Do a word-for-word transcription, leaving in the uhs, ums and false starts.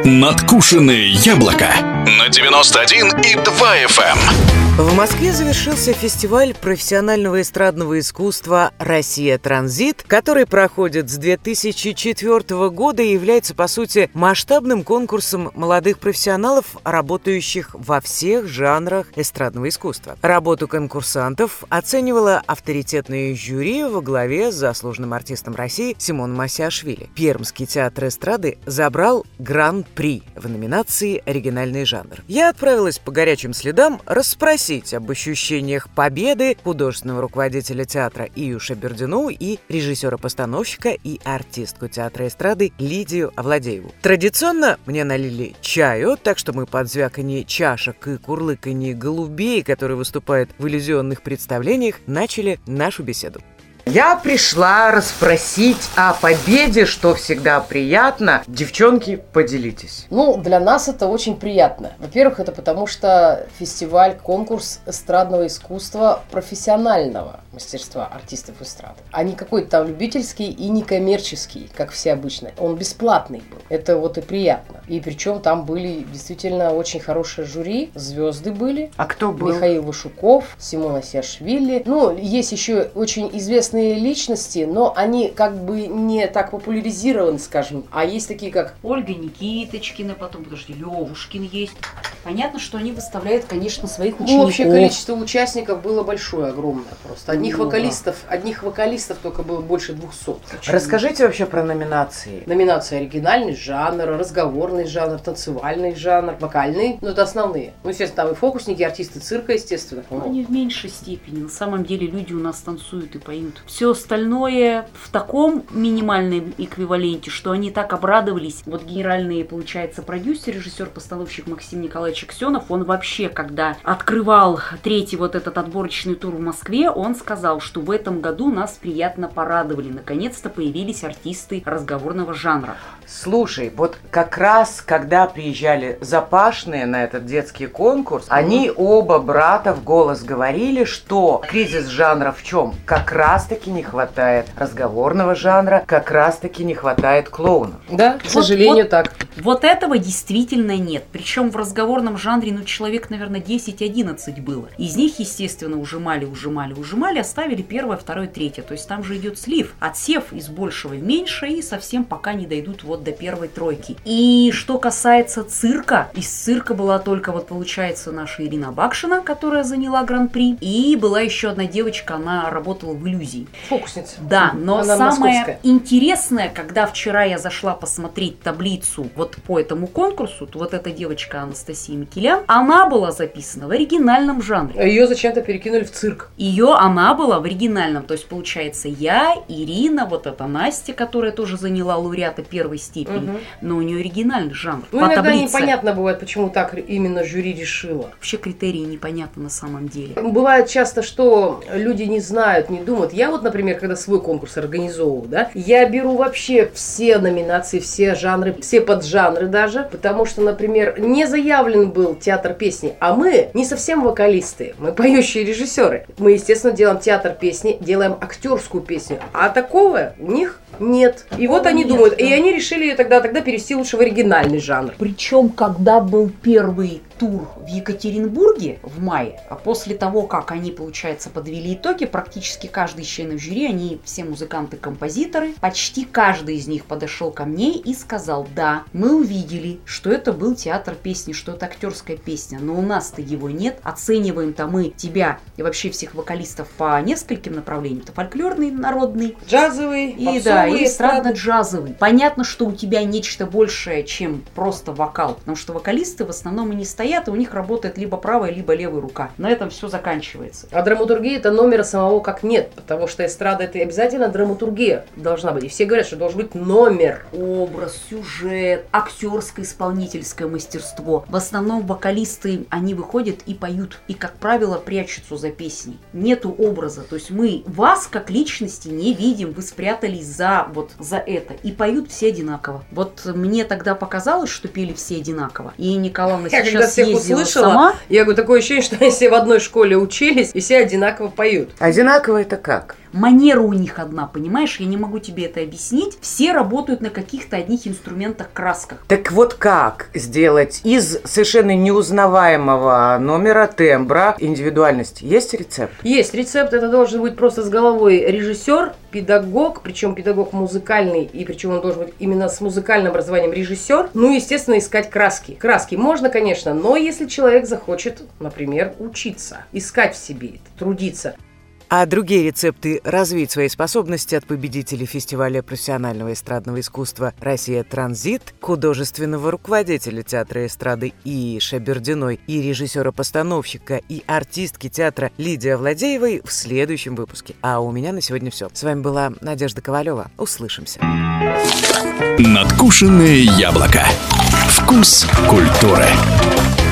Надкушенные яблоко на девяносто один и два эф эм. В Москве завершился фестиваль профессионального эстрадного искусства «Россия Транзит», который проходит с две тысячи четвёртого года и является, по сути, масштабным конкурсом молодых профессионалов, работающих во всех жанрах эстрадного искусства. Работу конкурсантов оценивало авторитетное жюри во главе с заслуженным артистом России Симоном Асиашвили. Пермский театр эстрады забрал гран-при в номинации «Оригинальный жанр». Я отправилась по горячим следам расспросить об ощущениях победы художественного руководителя театра Июша Бердину и режиссера-постановщика и артистку театра эстрады Лидию Овладееву. Традиционно мне налили чаю, так что мы под звяканье чашек и курлыканье голубей, которые выступают в иллюзионных представлениях, начали нашу беседу. Я пришла расспросить о победе, что всегда приятно. Девчонки, поделитесь. Ну, для нас это очень приятно. Во-первых, это потому что фестиваль, конкурс эстрадного искусства профессионального мастерства артистов эстрады, а не какой-то там любительский и не коммерческий, как все обычно. Он бесплатный был. Это вот и приятно. И причем там были действительно очень хорошие жюри, звезды были. А кто был? Михаил Вашуков, Симон Асиашвили. Ну, есть еще очень известные личности, но они как бы не так популяризированы, скажем. А есть такие, как Ольга Никиточкина, потом, подожди, Левушкин есть. Понятно, что они выставляют, конечно, своих учеников. Ну, вообще количество участников было большое, огромное просто. Одних Много. вокалистов, одних вокалистов только было больше двухсот. Расскажите вообще про номинации. Номинация оригинальный жанр, разговорный жанр, танцевальный жанр, вокальный. Ну, это основные. Ну, естественно, там и фокусники, артисты цирка, естественно. Но они в меньшей степени. На самом деле люди у нас танцуют и поют. Все остальное в таком минимальном эквиваленте, что они так обрадовались. Вот генеральный, получается, продюсер, режиссер-постановщик Максим Николаевич Аксенов, он вообще, когда открывал третий вот этот отборочный тур в Москве, он сказал, что в этом году нас приятно порадовали. Наконец-то появились артисты разговорного жанра. Слушай, вот как раз, когда приезжали Запашные на этот детский конкурс, mm-hmm. они оба брата в голос говорили, что кризис жанра в чем? Как раз-таки не хватает разговорного жанра, как раз-таки не хватает клоунов. Да, к вот, сожалению, вот, так. Вот этого действительно нет. Причем в разговорном жанре, ну, человек, наверное, десять-одиннадцать было. Из них, естественно, ужимали, ужимали, ужимали, оставили первое, второе, третье. То есть там же идет слив, отсев из большего в меньшее, и совсем пока не дойдут вот до первой тройки. И что касается цирка, из цирка была только вот, получается, наша Ирина Бакшина, которая заняла гран-при, и была еще одна девочка, она работала в иллюзии. Фокусница. Да, но она самое московская. Интересное, когда вчера я зашла посмотреть таблицу вот по этому конкурсу, то вот эта девочка Анастасия Микелян, она была записана в оригинальном жанре. Ее зачем-то перекинули в цирк. Ее, она была в оригинальном, то есть получается я, Ирина, вот эта Настя, которая тоже заняла лауреата первой степени, угу. но у нее оригинальный жанр. Ну, по иногда таблице. Непонятно бывает, почему так именно жюри решило. Вообще критерии непонятны на самом деле. Бывает часто, что люди не знают, не думают. Я вот, например, когда свой конкурс организовываю, да, я беру вообще все номинации, все жанры, все поджанры даже, потому что, например, не заявлен был театр песни, а мы не совсем вокалисты, мы поющие режиссеры. Мы, естественно, делаем театр песни, делаем актерскую песню, а такого у них нет. И вот они нет, думают, да. И они решили тогда, тогда перевести лучше в оригинальный жанр. Причем, когда был первый тур в Екатеринбурге в мае, а после того, как они, получается, подвели итоги, практически каждый из членов жюри, они все музыканты-композиторы, почти каждый из них подошел ко мне и сказал: да, мы увидели, что это был театр песни, что это актерская песня, но у нас-то его нет, оцениваем-то мы тебя и вообще всех вокалистов по нескольким направлениям, это фольклорный, народный, джазовый, и попсовый, да, и эстрадно-джазовый. Понятно, что у тебя нечто большее, чем просто вокал, потому что вокалисты в основном и не стоят, и у них работает либо правая, либо левая рука. На этом все заканчивается. А драматургия это номера самого как нет, потому что эстрада это обязательно драматургия должна быть. И все говорят, что должен быть номер. Образ, сюжет, актерское, исполнительское мастерство. В основном вокалисты, они выходят и поют, и, как правило, прячутся за песней. Нету образа, то есть мы вас как личности не видим, вы спрятались за вот за это, и поют все одинаково. Вот мне тогда показалось, что пели все одинаково, и Николаевна сейчас ездила услышала, сама. Я говорю, такое ощущение, что они все в одной школе учились и все одинаково поют. Одинаково это как? манера у них одна, понимаешь? Я не могу тебе это объяснить. Все работают на каких-то одних инструментах, красках. Так вот как сделать из совершенно неузнаваемого номера, тембра, индивидуальность? Есть рецепт? Есть рецепт, это должен быть просто с головой режиссер, педагог, причем педагог музыкальный, и причем он должен быть именно с музыкальным образованием режиссер. Ну, естественно, искать краски. Краски можно, конечно, но если человек захочет, например, учиться, искать в себе, трудиться. А другие рецепты развить свои способности от победителей фестиваля профессионального эстрадного искусства «Россия Транзит», художественного руководителя театра эстрады Ии Шабердиной и режиссера-постановщика и артистки театра Лидии Авладеевой в следующем выпуске. А у меня на сегодня все. С вами была Надежда Ковалева. Услышимся. Надкушенное яблоко. Вкус культуры.